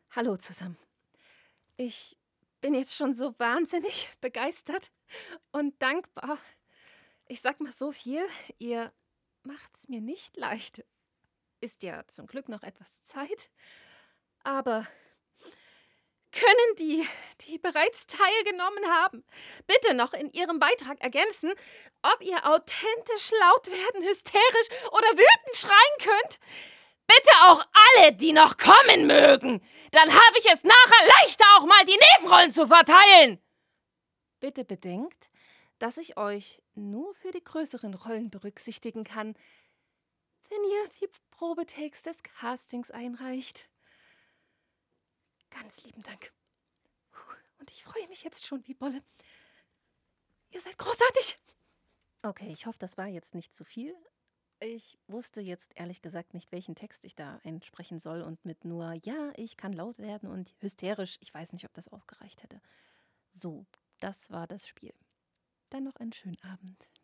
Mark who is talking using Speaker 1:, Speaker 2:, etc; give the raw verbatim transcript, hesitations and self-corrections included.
Speaker 1: Hallo zusammen. Ich bin jetzt schon so wahnsinnig begeistert und dankbar. Ich sag mal so viel, ihr macht's mir nicht leicht. Ist ja zum Glück noch etwas Zeit, aber können die, die bereits teilgenommen haben, bitte noch in ihrem Beitrag ergänzen, ob ihr authentisch laut werden, hysterisch oder wütend schreien könnt? Bitte auch alle, die noch kommen mögen. Dann habe ich es nachher leichter, auch mal die Nebenrollen zu verteilen. Bitte bedenkt, dass ich euch nur für die größeren Rollen berücksichtigen kann, wenn ihr die Probetakes des Castings einreicht. Ganz lieben Dank. Und ich freue mich jetzt schon wie Bolle. Ihr seid großartig. Okay, ich hoffe, das war jetzt nicht zu viel. Ich wusste jetzt ehrlich gesagt nicht, welchen Text ich da einsprechen soll und mit nur, ja, ich kann laut werden und hysterisch, ich weiß nicht, ob das ausgereicht hätte. So, das war das Spiel. Dann noch einen schönen Abend.